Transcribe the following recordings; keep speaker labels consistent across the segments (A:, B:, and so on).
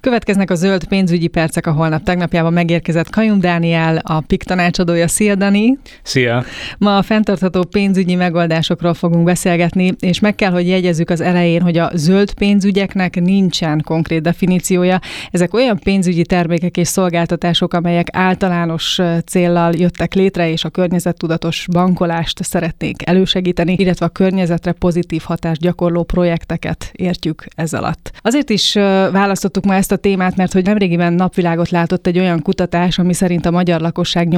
A: Következnek a zöld pénzügyi percek, a holnap tegnapjában megérkezett Kajum Dániel, a PIK tanácsadója. Szia, Dani!
B: Szia!
A: Ma a fenntartható pénzügyi megoldásokról fogunk beszélgetni, és meg kell, hogy jegyezzük az elején, hogy a zöld pénzügyeknek nincsen konkrét definíciója. Ezek olyan pénzügyi termékek és szolgáltatások, amelyek általános céllal jöttek létre, és a környezettudatos bankolást szeretnék elősegíteni, illetve a környezetre pozitív hatást gyakorló projekteket értjük ez alatt. Azért is választottuk ma ezt a témát, mert hogy nemrégiben napvilágot látott egy olyan kutatás, ami szerint a magyar lakosság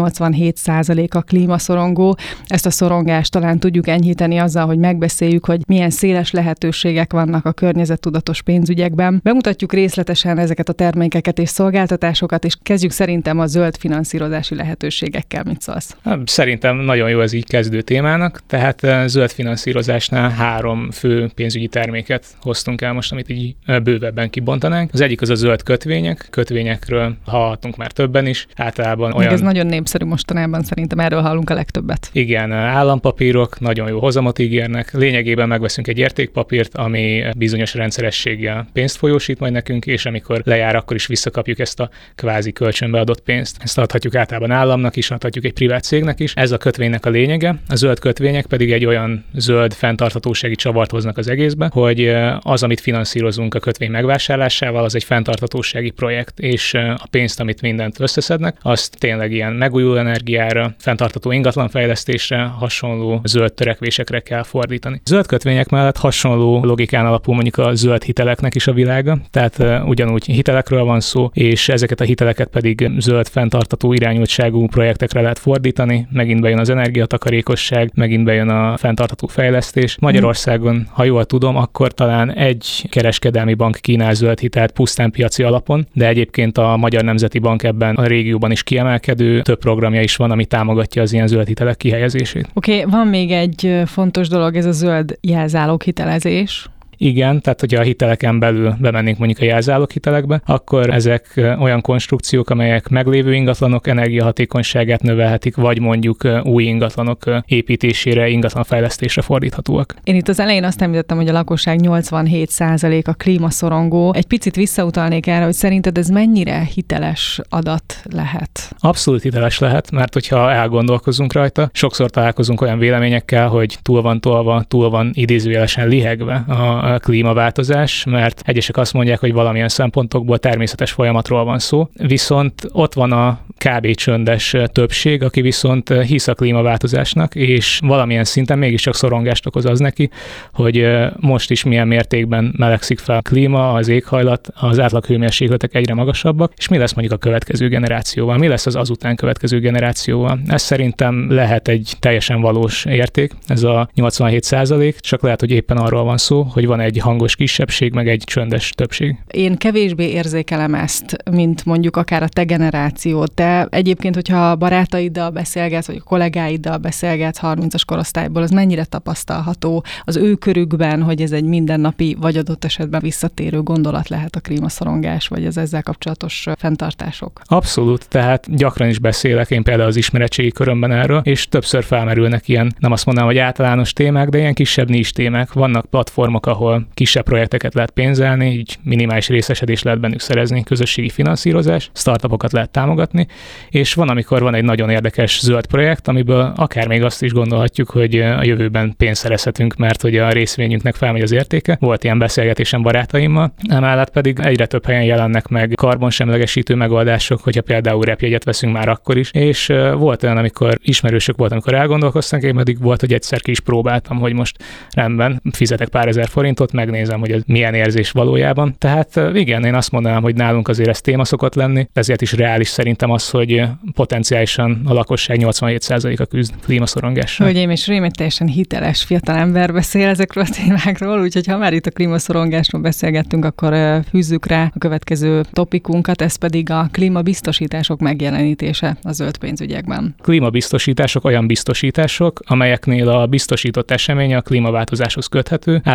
A: 87%-a klímaszorongó. Ezt a szorongást talán tudjuk enyhíteni azzal, hogy megbeszéljük, hogy milyen széles lehetőségek vannak a környezettudatos pénzügyekben. Bemutatjuk részletesen ezeket a termékeket és szolgáltatásokat, és kezdjük szerintem a zöld finanszírozási lehetőségekkel. Mit szólsz?
B: Szerintem nagyon jó ez így kezdő témának, tehát zöld finanszírozásnál 3 fő pénzügyi terméket hoztunk el most, amit így bővebben kibontanánk. Az egyik az a zöld kötvények. Kötvényekről hallhatunk már többen is. Általában olyan...
A: Ez nagyon népszerű mostanában, szerintem erről hallunk a legtöbbet.
B: Igen, állampapírok nagyon jó hozamot ígérnek. Lényegében megveszünk egy értékpapírt, ami bizonyos rendszerességgel pénzt folyósít majd nekünk, és amikor lejár, akkor is visszakapjuk ezt a kvázi kölcsönbe adott pénzt. Ezt adhatjuk általában államnak is, adhatjuk egy privát cégnek is. Ez a kötvénynek a lényege. A zöld kötvények pedig egy olyan zöld fenntarthatósági csavart hoznak az egészbe, hogy az, amit finanszírozunk a kötvény megvásárlásával, az egy fenntarthatósági projekt, és a pénzt, amit mindent összeszednek, azt tényleg ilyen megújuló energiára, fenntartható ingatlanfejlesztésre, hasonló zöld törekvésekre kell fordítani. Zöld kötvények mellett hasonló logikán alapul mondjuk a zöld hiteleknek is a világa, tehát ugyanúgy hitelekről van szó, és ezeket a hiteleket pedig zöld fenntartható irányultságú projektekre lehet fordítani, megint bejön az energiatakarékosság, megint bejön a fenntartható fejlesztés. Magyarországon, ha jól tudom, akkor talán egy kereskedelmi bank kínál zöld hitelt pusztán piaci alapon, de egyébként a Magyar Nemzeti Bank ebben a régióban is kiemelkedő, több programja is van, ami támogatja az ilyen zöld hitelek kihelyezését.
A: Oké, van még egy fontos dolog, ez a zöld jelzáloghitelezés.
B: Igen, tehát hogyha a hiteleken belül bemennénk mondjuk a jelzáloghitelekbe, akkor ezek olyan konstrukciók, amelyek meglévő ingatlanok energiahatékonyságát növelhetik, vagy mondjuk új ingatlanok építésére, ingatlanfejlesztésre fordíthatóak.
A: Én itt az elején azt említettem, hogy a lakosság 87% a klímaszorongó. Egy picit visszautalnék erre, hogy szerinted ez mennyire hiteles adat lehet?
B: Abszolút hiteles lehet, mert hogyha elgondolkozunk rajta, sokszor találkozunk olyan véleményekkel, hogy túl van tolva, túl van idézőjelesen lihegve a klímaváltozás, mert egyesek azt mondják, hogy valamilyen szempontokból természetes folyamatról van szó, viszont ott van a kb. Csöndes többség, aki viszont hisz a klímaváltozásnak, és valamilyen szinten mégiscsak szorongást okoz az neki, hogy most is milyen mértékben melegszik fel a klíma, az éghajlat, az átlaghőmérsékletek egyre magasabbak, és mi lesz mondjuk a következő generációval, mi lesz az azután következő generációval. Ez szerintem lehet egy teljesen valós érték, ez a 87%, csak lehet, hogy éppen arról van szó, hogy van egy hangos kisebbség, meg egy csöndes többség.
A: Én kevésbé érzékelem ezt, mint mondjuk akár a te generációd. Te egyébként, hogyha a barátaiddal beszélgetsz, vagy a kollégáiddal beszélgetsz 30-as korosztályból, az mennyire tapasztalható az ő körükben, hogy ez egy mindennapi, vagy adott esetben visszatérő gondolat lehet a klímaszorongás, vagy az ezzel kapcsolatos fenntartások?
B: Abszolút, tehát gyakran is beszélek én például az ismeretségi körömben erről, és többször felmerülnek ilyen, nem azt mondanám, hogy általános témák, de ilyen kisebb nincs témák. Vannak platformok, ahol kisebb projekteket lehet pénzelni, így minimális részesedést lehet bennük szerezni, közösségi finanszírozás, startupokat lehet támogatni, és van, amikor van egy nagyon érdekes zöld projekt, amiből akár még azt is gondolhatjuk, hogy a jövőben pénzt szerezhetünk, mert hogy a részvényünknek felmegy az értéke. Volt ilyen beszélgetésem barátaimmal, emellett pedig egyre több helyen jelennek meg karbonsemlegesítő megoldások, hogyha például repjegyet veszünk már akkor is, és volt olyan, amikor ismerősök volt, amikor elgondolkoztak, én pedig volt, hogy egyszer ki is próbáltam, hogy most rendben, fizetek pár ezer forintot, megnézem, hogy ez milyen érzés valójában. Tehát igen, én azt mondanám, hogy nálunk azért ez téma szokott lenni, ezért is reális szerintem az, hogy potenciálisan a lakosság 87%-a küzd klímaszorongással.
A: Hölgyeim és uraim, egy teljesen hiteles fiatalember beszél ezekről a témákról, úgyhogy ha már itt a klímaszorongásról beszélgettünk, akkor fűzzük rá a következő topikunkat, ez pedig a klímabiztosítások megjelenítése a zöld pénzügyekben.
B: Klímabiztosítások olyan biztosítások, amelyeknél a biztosított esemény a klímaváltozáshoz köthető. Általában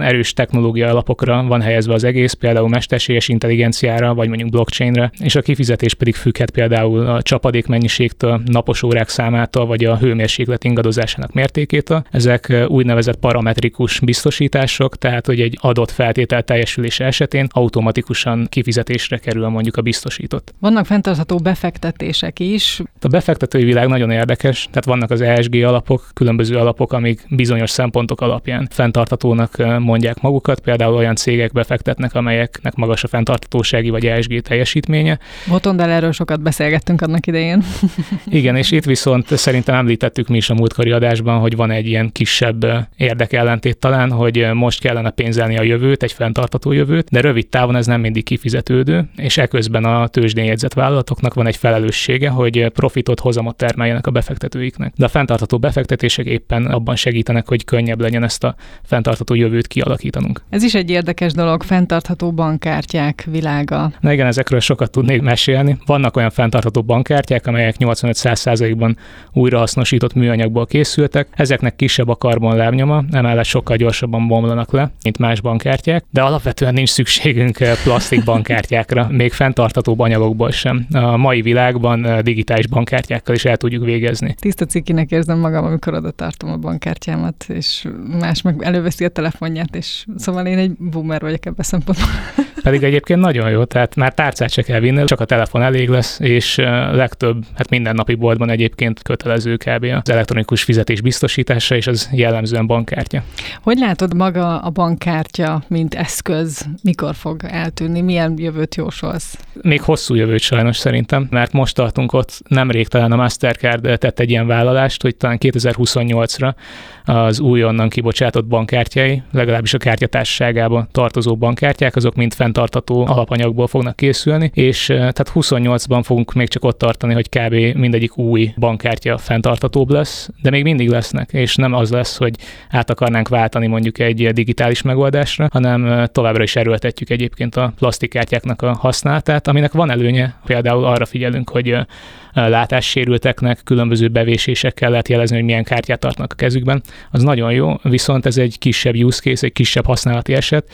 B: erős technológia alapokra van helyezve az egész, például mesterséges intelligenciára, vagy mondjuk blockchainre, és a kifizetés pedig függhet például a csapadék mennyiségtől, napos órák számától, vagy a hőmérséklet ingadozásának mértékétől. Ezek úgynevezett parametrikus biztosítások, tehát hogy egy adott feltétel teljesülése esetén automatikusan kifizetésre kerül mondjuk a biztosított.
A: Vannak fenntartható befektetések is.
B: A befektetői világ nagyon érdekes, tehát vannak az ESG alapok, különböző alapok, amik bizonyos szempontok alapján fenntarthatónak mondják magukat, például olyan cégek befektetnek, amelyeknek magas a fenntarthatósági vagy ESG teljesítménye.
A: Botondal erről sokat beszélgettünk annak idején.
B: Igen, és itt viszont szerintem említettük mi is a múltkori adásban, hogy van egy ilyen kisebb érdekellentét talán, hogy most kellene pénzelni a jövőt, egy fenntartható jövőt, de rövid távon ez nem mindig kifizetődő, és eközben a tőzsdén jegyzett vállalatoknak van egy felelőssége, hogy profitot, hozamot termeljenek a befektetőiknek. De a fenntartható befektetések éppen abban segítenek, hogy könnyebb legyen ezt a fenntartható jövőt kialakítanunk.
A: Ez is egy érdekes dolog, fenntartható bankkártyák világa.
B: Na igen, ezekről sokat tudnék mesélni. Vannak olyan fenntartható bankkártyák, amelyek 85-100%-ban újrahasznosított műanyagból készültek. Ezeknek kisebb a karbonlábnyoma, emellett sokkal gyorsabban bomlanak le, mint más bankkártyák, de alapvetően nincs szükségünk plastik bankkártyákra, még fenntarthatóbb anyagokból sem. A mai világban digitális bankkártyákkal is el tudjuk végezni.
A: Tiszta cikinek érzem magam, amikor oda tartom a bankkártyámat, és más meg előveszi a telefonját, és szóval én egy boomer vagyok ebben szempontból.
B: Pedig egyébként nagyon jó, tehát már tárcát se kell vinni, csak a telefon elég lesz, és legtöbb, hát mindennapi boltban egyébként kötelező kb. Az elektronikus fizetés biztosítása, és az jellemzően bankkártya.
A: Hogy látod maga a bankkártya, mint eszköz, mikor fog eltűnni, milyen jövőt jósolsz?
B: Még hosszú jövőt sajnos szerintem, mert most tartunk ott, nemrég talán a Mastercard tett egy ilyen vállalást, hogy talán 2028-ra az újonnan kibocsátott bankkártyái, legalábbis a kártyatársaságába tartozó bankkártyák, azok mind fenntartható alapanyagból fognak készülni, és tehát 28-ban fogunk még csak ott tartani, hogy kb. Mindegyik új bankkártya fenntarthatóbb lesz, de még mindig lesznek, és nem az lesz, hogy át akarnánk váltani mondjuk egy digitális megoldásra, hanem továbbra is erőltetjük egyébként a plastikkártyáknak a használatát, aminek van előnye, például arra figyelünk, hogy látássérülteknek különböző bevésésekkel lehet jelezni, hogy milyen kártyát tartnak a kezükben. Az nagyon jó, viszont ez egy kisebb use case, egy kisebb használati eset.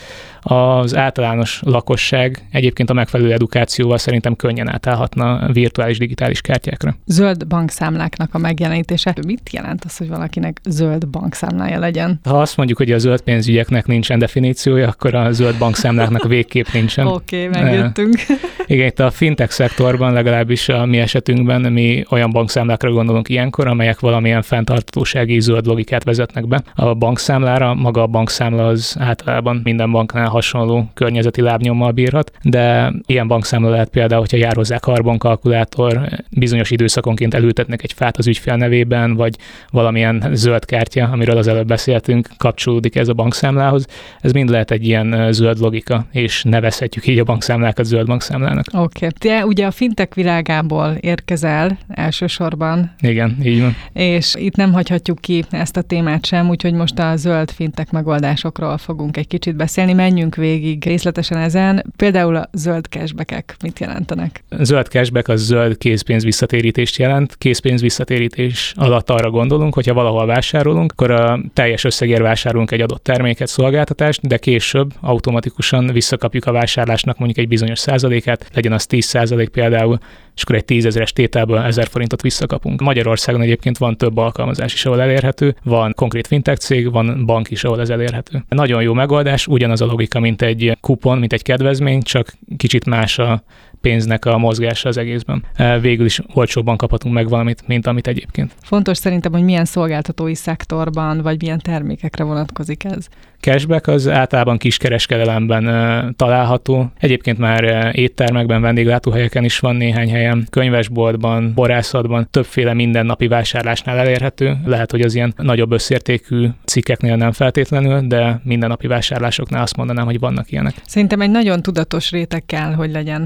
B: Az általános lakosság egyébként a megfelelő edukációval szerintem könnyen átállhatna virtuális digitális kártyákra.
A: Zöld bankszámláknak a megjelenítése. Mit jelent az, hogy valakinek zöld bankszámlája legyen?
B: Ha azt mondjuk, hogy a zöld pénzügyeknek nincsen definíciója, akkor a zöld bankszámláknak végképp nincsen.
A: Oké, megjöttünk.
B: Igen, itt a fintech szektorban, legalábbis a mi esetünkben mi olyan bankszámlákra gondolunk ilyenkor, amelyek valamilyen fenntarthatósági zöld logikát vezetnek be. A bankszámlára, maga a bankszámla az általában minden banknál hasonló környezeti lábnyommal bírhat, de ilyen bankszámla lehet például, hogyha jár hozzá karbonkalkulátor, bizonyos időszakonként elültetnek egy fát az ügyfél nevében, vagy valamilyen zöld kártya, amiről az előbb beszéltünk, kapcsolódik ez a bankszámlához. Ez mind lehet egy ilyen zöld logika, és nevezhetjük így a bankszámlákat zöld bankszámlának.
A: Oké. Te ugye a fintech világából érkezel elsősorban.
B: Igen, így van.
A: És itt nem hagyhatjuk ki ezt a témát sem, úgyhogy most a zöld fintech megoldásokról fogunk egy kicsit beszélni. Menjünk végig részletesen ezen. Például a zöld cashbackek mit jelentenek?
B: A zöld cashback az zöld készpénz visszatérítést jelent. Készpénz visszatérítés alatt arra gondolunk, hogyha valahol vásárolunk, akkor a teljes összegért vásárolunk egy adott terméket, szolgáltatást, de később automatikusan visszakapjuk a vásárlásnak mondjuk egy bizonyos százalékát, legyen az 10% például, és akkor egy 10 000-es tételből 1000 forintot visszakapunk. Magyarországon egyébként van több alkalmazás is, ahol elérhető, van konkrét fintech cég, van bank is, ahol ez elérhető. Nagyon jó megoldás, ugyanaz a logika, mint egy kupon, mint egy kedvezmény, csak kicsit más a pénznek a mozgása az egészben. Végül is olcsóbban kaphatunk meg valamit, mint amit egyébként.
A: Fontos szerintem, hogy milyen szolgáltatói szektorban, vagy milyen termékekre vonatkozik ez.
B: Cashback az általában kiskereskedelemben található. Egyébként már éttermekben, vendéglátóhelyeken is van néhány helyen, könyvesboltban, borászatban, többféle mindennapi vásárlásnál elérhető. Lehet, hogy az ilyen nagyobb összértékű cikkeknél nem feltétlenül, de mindennapi vásárlásoknál azt mondanám, hogy vannak ilyenek.
A: Szerintem egy nagyon tudatos réteg kell, hogy legyen, akit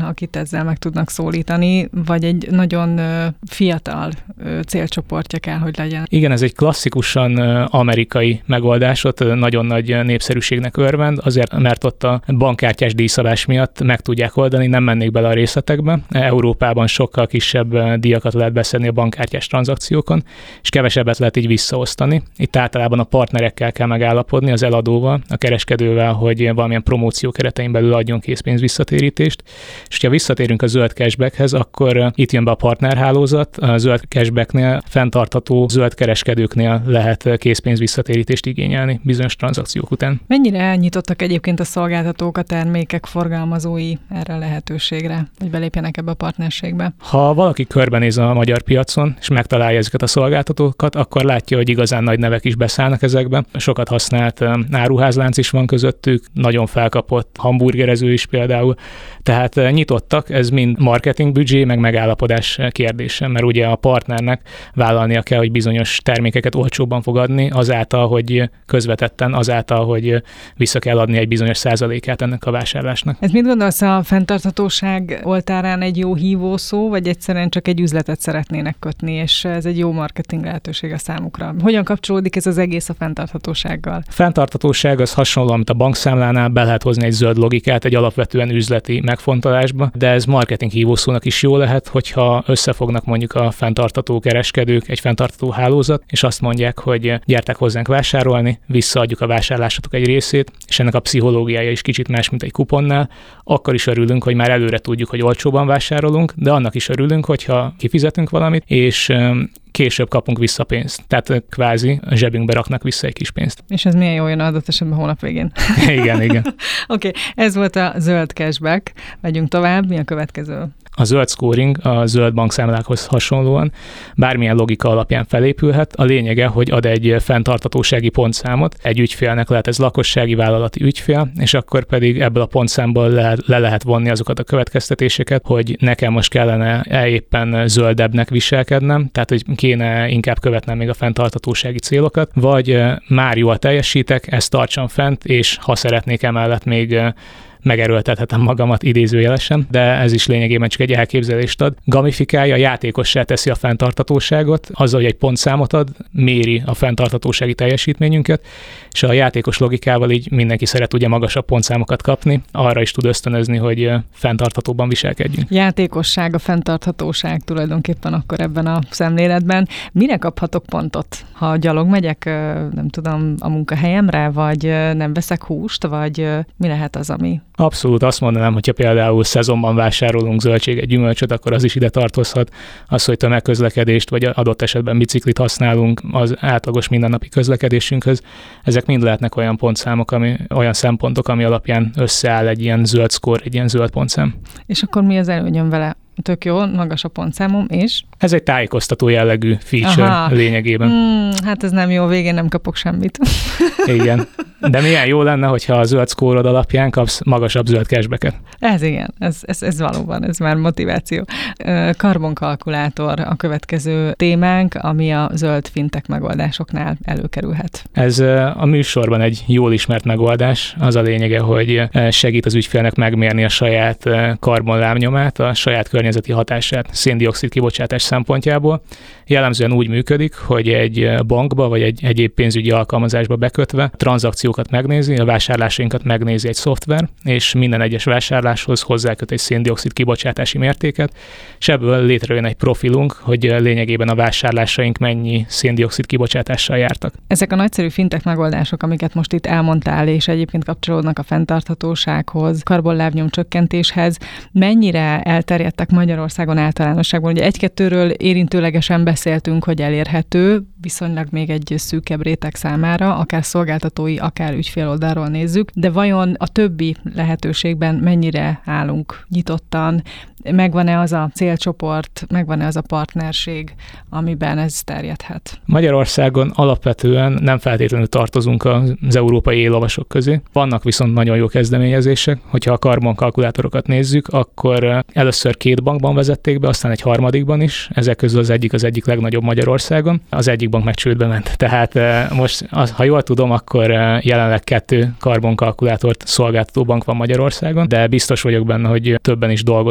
A: ezzel meg tudnak szólítani, vagy egy nagyon fiatal célcsoportja kell, hogy legyen.
B: Igen, ez egy klasszikusan amerikai megoldás, ott nagyon nagy népszerűségnek örvend, azért, mert ott a bankkártyás díjszabás miatt meg tudják oldani, nem mennék bele a részletekbe. Európában sokkal kisebb díjakat lehet beszedni a bankkártyás tranzakciókon, és kevesebbet lehet így visszaosztani. Itt általában a partnerekkel kell megállapodni, az eladóval, a kereskedővel, hogy valamilyen promóció keretein belül adjon készpénz visszatérítést. És ha visszatérünk a zöld cashbackhez, akkor itt jön be a partnerhálózat. A zöld cashbacknél fenntartható zöld kereskedőknél lehet készpénz visszatérítést igényelni bizonyos tranzakciók után.
A: Mennyire nyitottak egyébként a szolgáltatók, a termékek forgalmazói erre a lehetőségre, hogy belépjenek ebbe a partnerségbe?
B: Ha valaki körbenéz a magyar piacon, és megtalálja ezeket a szolgáltatókat, akkor látja, hogy igazán nagy nevek is beszállnak ezekbe. Sokat használt áruházlánc is van közöttük, nagyon felkapott hamburgerező is például. Tehát nyitottak, ez mind marketingbüdzsé, meg megállapodás kérdése, mert ugye a partnernek vállalnia kell, hogy bizonyos termékeket olcsóbban fog adni, azáltal, hogy közvetetten, azáltal, hogy vissza kell adni egy bizonyos százalékát ennek a vásárlásnak.
A: Ez mit gondolsz, a fenntarthatóság oltárán egy jó hívószó, vagy egyszerűen csak egy üzletet szeretnének kötni, és ez egy jó marketing lehetőség a számukra? Hogyan kapcsolódik ez az egész a fenntarthatósággal?
B: A fenntarthatóság az hasonló, mint a bankszámlánál, be lehet hozni egy zöld logikát egy alapvetően üzleti megfontolásba, de ez marketing hívószónak is jó lehet, hogyha összefognak mondjuk a fenntartható kereskedők, egy fenntartható hálózat, és azt mondják, hogy gyertek hozzánk vásárolni, visszaadjuk a vásárlásatok egy részét, és ennek a pszichológiája is kicsit más, mint egy kuponnál, akkor is örülünk, hogy már előre tudjuk, hogy olcsóban vásárolunk, de annak is örülünk, hogyha kifizetünk valamit, és később kapunk vissza pénzt. Tehát kvázi a zsebünkbe raknak vissza egy kis pénzt.
A: És ez milyen jó jön adott esetben hónap végén.
B: Igen.
A: Oké, ez volt a zöld cashback. Megyünk tovább, mi a következő?
B: A zöld scoring a zöld bankszámlákhoz hasonlóan bármilyen logika alapján felépülhet. A lényege, hogy ad egy fenntarthatósági pontszámot. Egy ügyfélnek lehet ez lakossági vállalati ügyfél, és akkor pedig ebből a pontszámból le lehet vonni azokat a következtetéseket, hogy nekem most kellene éppen zöldebbnek viselkednem, tehát hogy kéne inkább követnem még a fenntarthatósági célokat, vagy már jól teljesítek, ezt tartsam fent, és ha szeretnék emellett még megerőltethetem magamat idézőjelesen, de ez is lényegében csak egy elképzelést ad. Gamifikálja, játékossá teszi a fenntarthatóságot, azzal, hogy egy pontszámot ad, méri a fenntarthatósági teljesítményünket, és a játékos logikával így mindenki szeret ugye magasabb pontszámokat kapni, arra is tud ösztönözni, hogy fenntarthatóban viselkedjünk.
A: Játékosság, a fenntarthatóság tulajdonképpen akkor ebben a szemléletben. Mire kaphatok pontot? Ha gyalog megyek, nem tudom, a munkahelyemre, vagy nem veszek húst, vagy mi lehet az, ami...
B: Abszolút azt mondanám, hogyha például szezonban vásárolunk zöldséget, gyümölcsöt, akkor az is ide tartozhat. Az, hogy tömegközlekedést, vagy adott esetben biciklit használunk az átlagos mindennapi közlekedésünkhöz, ezek mind lehetnek olyan pontszámok, olyan szempontok, ami alapján összeáll egy ilyen zöld szkór, egy ilyen zöld pontszám.
A: És akkor mi az előnyöm vele? Tök jó, magas a pontszámom, és?
B: Ez egy tájékoztató jellegű feature lényegében.
A: Hát ez nem jó, végén nem kapok semmit.
B: Igen. De milyen jó lenne, hogyha a zöld szkórod alapján kapsz magasabb zöld cashbacket.
A: Ez igen, ez valóban, ez már motiváció. Karbonkalkulátor a következő témánk, ami a zöld fintech megoldásoknál előkerülhet.
B: Ez a műsorban egy jól ismert megoldás. Az a lényege, hogy segít az ügyfélnek megmérni a saját karbonlábnyomát, a saját környezeti hatását szén-dioxid kibocsátás szempontjából. Jellemzően úgy működik, hogy egy bankba vagy egy egyéb pénzügyi alkalmazásba bekötve tranzakciókat megnézi, a vásárlásainkat megnézi egy szoftver, és minden egyes vásárláshoz hozzáköt egy szén-dioxid kibocsátási mértéket, és ebből létrejön egy profilunk, hogy lényegében a vásárlásaink mennyi szén-dioxid kibocsátással jártak.
A: Ezek a nagyszerű fintech megoldások, amiket most itt elmondtál, és egyébként kapcsolódnak a fenntarthatósághoz, karbonlábnyom csökkentéshez, mennyire elterjedtek Magyarországon általánosságban? Ugye egy-kettőről érintőlegesen beszéltünk, hogy elérhető, viszonylag még egy szűkebb réteg számára, akár szolgáltatói, akár ügyfél oldalról nézzük, de vajon a többi lehetőségben mennyire állunk nyitottan, megvan-e az a célcsoport, megvan-e az a partnerség, amiben ez terjedhet?
B: Magyarországon alapvetően nem feltétlenül tartozunk az európai élovasok közé. Vannak viszont nagyon jó kezdeményezések. Hogyha a karbonkalkulátorokat nézzük, akkor először 2 bankban vezették be, aztán egy harmadikban is. Ezek közül az egyik legnagyobb Magyarországon. Az egyik bank meg csődbe ment. Tehát most, ha jól tudom, akkor jelenleg 2 karbonkalkulátort szolgáltató bank van Magyarországon, de biztos vagyok benne, hogy többen is dolgoznak ezen,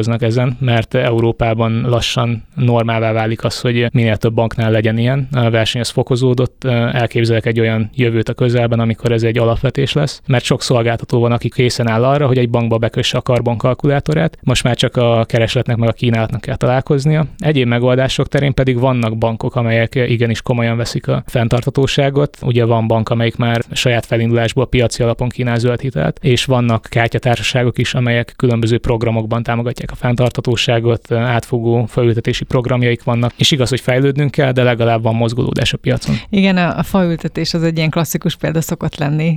B: ezen, mert Európában lassan normálvá válik az, hogy minél több banknál legyen ilyen. A verseny az fokozódott, elképzelek egy olyan jövőt a közelben, amikor ez egy alapvetés lesz, mert sok szolgáltató van, aki készen áll arra, hogy egy bankba bekösse a karbonkalkulátorát. Most már csak a keresletnek meg a kínálatnak kell találkoznia. Egyéb megoldások terén pedig vannak bankok, amelyek igenis komolyan veszik a fenntarthatóságot. Ugye van bank, amelyik már saját felindulásból piaci alapon kínál zöld hitelt, és vannak kártyatársaságok is, amelyek különböző programokban támogatják a fenntarthatóságot, átfogó faültetési programjaik vannak, és igaz, hogy fejlődnünk kell, de legalább van mozgolódás a piacon.
A: Igen, a faültetés az egy ilyen klasszikus példa szokott lenni.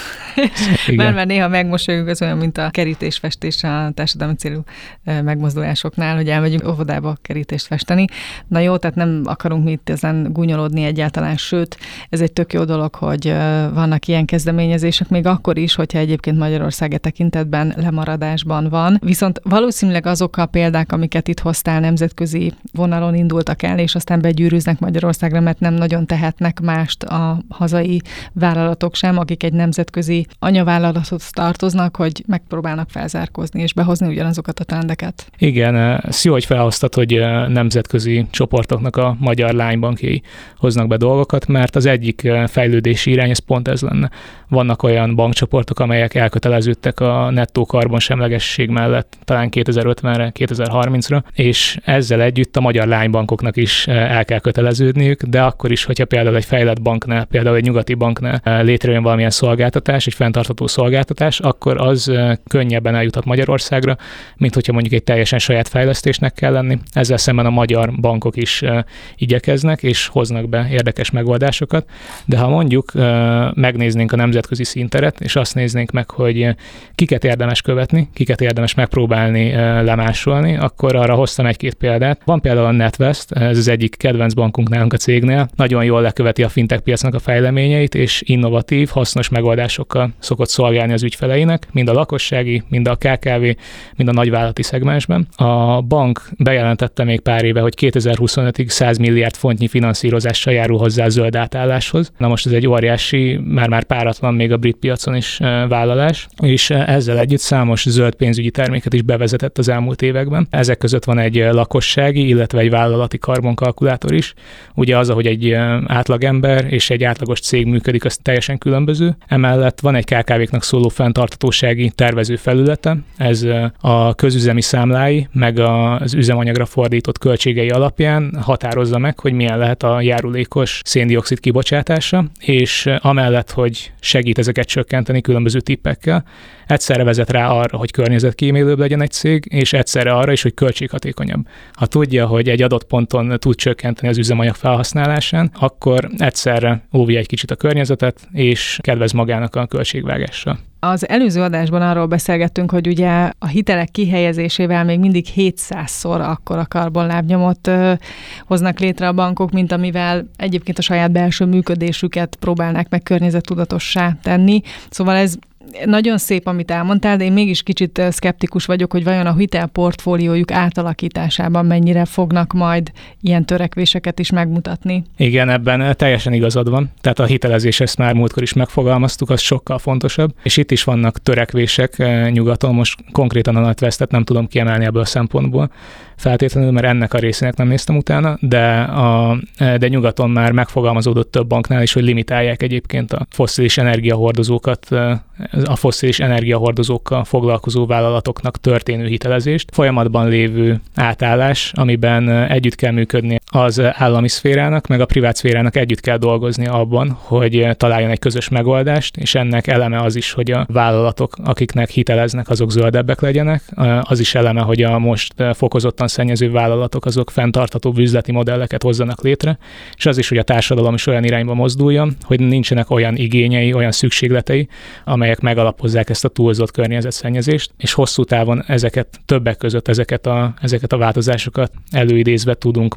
A: Mert néha megmosolyog, az olyan, mint a kerítésfestés a társadalmi célú megmozdulásoknál, hogy elmegyünk óvodába kerítést festeni. Na jó, tehát nem akarunk mi itt ezen gúnyolódni egyáltalán, sőt, ez egy tök jó dolog, hogy vannak ilyen kezdeményezések, még akkor is, hogyha egyébként Magyarország tekintetben lemaradásban van. Viszont valószínűleg azok a példák, amiket itt hoztál, nemzetközi vonalon indultak el, és aztán begyűrűznek Magyarországra, mert nem nagyon tehetnek mást a hazai vállalatok sem, akik egy nemzetközi anyavállalathoz tartoznak, hogy megpróbálnak felzárkózni és behozni ugyanazokat a trendeket.
B: Igen, ez jó, hogy felhoztad, hogy nemzetközi csoportoknak a magyar lánybankjai hoznak be dolgokat, mert az egyik fejlődési irány, ez pont ez lenne. Vannak olyan bankcsoportok, amelyek elköteleződtek a nettó karbonsemlegesség mellett talán 2050-re, 2030-ra, és ezzel együtt a magyar lánybankoknak is el kell köteleződniük, de akkor is, hogyha például egy fejlett banknál, például egy nyugati banknál létrejön valamilyen szolgáltatás, egy fenntartható szolgáltatás, akkor az könnyebben eljuthat Magyarországra, mint hogyha mondjuk egy teljesen saját fejlesztésnek kell lenni. Ezzel szemben a magyar bankok is igyekeznek, és hoznak be érdekes megoldásokat, de ha mondjuk megnéznénk a nemzetközi színteret, és azt néznénk meg, hogy kiket érdemes követni, kiket érdemes megpróbálni lemásolni, akkor arra hoztam egy-két példát. Van például a NatWest, ez az egyik kedvenc bankunk nálunk a cégnél, nagyon jól leköveti a fintech piacnak a fejleményeit, és innovatív, hasznos megoldásokkal szokott szolgálni az ügyfeleinek, mind a lakossági, mind a KKV, mind a nagyvállalati szegmensben. A bank bejelentette még pár éve, hogy 2025-ig 100 milliárd fontnyi finanszírozással járul hozzá a zöld átálláshoz. Na most ez egy óriási, már páratlan még a brit piacon is vállalás, és ezzel együtt számos zöld pénzügyi terméket is bevezetett az elmúlt években. Ezek között van egy lakossági, illetve egy vállalati karbonkalkulátor is. Ugye az, ahogy egy átlagember és egy átlagos cég működik, az teljesen különböző. Emellett van egy KKV-knak szóló fenntarthatósági tervező felülete. Ez a közüzemi számlái, meg az üzemanyagra fordított költségei alapján határozza meg, hogy milyen lehet a járulékos széndioxid kibocsátása, és amellett, hogy segít ezeket csökkenteni különböző tippekkel, egyszerre vezet rá arra, hogy környezetkímélőbb legyen egy cég, és egyszerre arra is, hogy költséghatékonyabb. Ha tudja, hogy egy adott ponton tud csökkenteni az üzemanyag felhasználásán, akkor egyszerre óvja egy kicsit a környezetet, és kedvez magának a költségvágással.
A: Az előző adásban arról beszélgettünk, hogy ugye a hitelek kihelyezésével még mindig 700-szor akkora karbonlábnyomot hoznak létre a bankok, mint amivel egyébként a saját belső működésüket próbálnák meg környezettudatossá tenni. Szóval ez nagyon szép, amit elmondtál, de én mégis kicsit szkeptikus vagyok, hogy vajon a hitelportfóliójuk átalakításában mennyire fognak majd ilyen törekvéseket is megmutatni.
B: Igen, ebben teljesen igazad van. Tehát a hitelezés, ezt már múltkor is megfogalmaztuk, az sokkal fontosabb. És itt is vannak törekvések nyugaton, most konkrétan a NatWestet nem tudom kiemelni ebből a szempontból feltétlenül, mert ennek a részének nem néztem utána, de nyugaton már megfogalmazódott több banknál is, hogy limitálják egyébként a fosszilis energiahordozókat, a fosszilis energiahordozókkal foglalkozó vállalatoknak történő hitelezést. Folyamatban lévő átállás, amiben együtt kell működni az állami szférának, meg a privát szférának együtt kell dolgozni abban, hogy találjon egy közös megoldást, és ennek eleme az is, hogy a vállalatok, akiknek hiteleznek, azok zöldebbek legyenek. Az is eleme, hogy a most fokozottan szennyező vállalatok azok fenntarthatóbb üzleti modelleket hozzanak létre, és az is, hogy a társadalom is olyan irányba mozduljon, hogy nincsenek olyan igényei, olyan szükségletei, amelyek megalapozzák ezt a túlzott környezetszennyezést, és hosszú távon ezeket többek között ezeket a változásokat előidézve tudunk mondjuk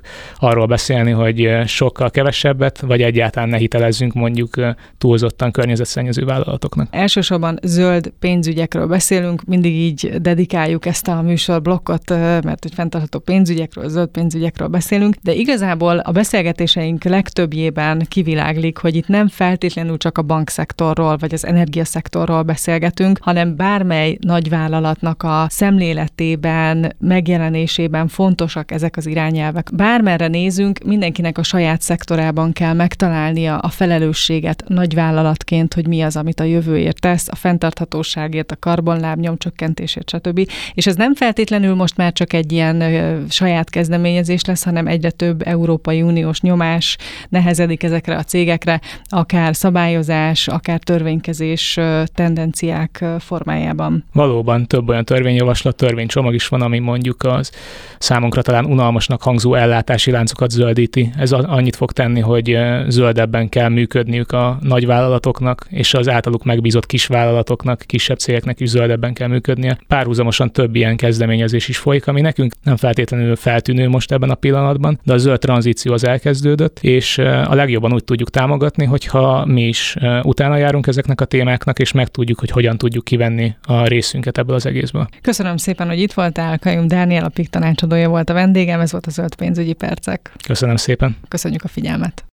B: arról beszélni, hogy sokkal kevesebbet, vagy egyáltalán ne hitelezzünk mondjuk túlzottan környezetszennyező vállalatoknak.
A: Elsősorban zöld pénzügyekről beszélünk, mindig így dedikáljuk ezt a műsorblokkot, mert hogy fenntartható pénzügyekről, zöld pénzügyekről beszélünk, de igazából a beszélgetéseink legtöbbjében kiviláglik, hogy itt nem feltétlenül csak a bankszektorról vagy az energiaszektorról beszélgetünk, hanem bármely nagyvállalatnak a szemléletében, megjelenésében fontosak ezek az irányelvek. Bármerre nézünk, mindenkinek a saját szektorában kell megtalálnia a felelősséget nagyvállalatként, hogy mi az, amit a jövőért tesz, a fenntarthatóságért, a karbonlábnyom csökkentésért, stb. És ez nem feltétlenül most már csak egy ilyen saját kezdeményezés lesz, hanem egyre több Európai Uniós nyomás nehezedik ezekre a cégekre, akár szabályozás, akár törvénykezés tendenciák formájában.
B: Valóban több olyan törvényjavaslat, törvénycsomag is van, ami mondjuk az számunkra talán unalmasnak hangzó ellátási láncokat zöldíti. Ez annyit fog tenni, hogy zöldebben kell működniük a nagyvállalatoknak, és az általuk megbízott kisvállalatoknak, kisebb cégeknek is zöldebben kell működnie. Párhuzamosan több ilyen kezdeményezés is folyik, ami nekünk nem feltétlenül feltűnő most ebben a pillanatban, de a zöld tranzíció az elkezdődött, és a legjobban úgy tudjuk támogatni, hogyha mi is utána járunk ezeknek a témáknak, és megtudjuk, hogy hogyan tudjuk kivenni a részünket ebből az egészből.
A: Köszönöm szépen, hogy itt voltál. Kajum Dániel, a PIK tanácsadója volt a vendégem, ez volt a Zöld pénzügyi percek.
B: Köszönöm szépen.
A: Köszönjük a figyelmet.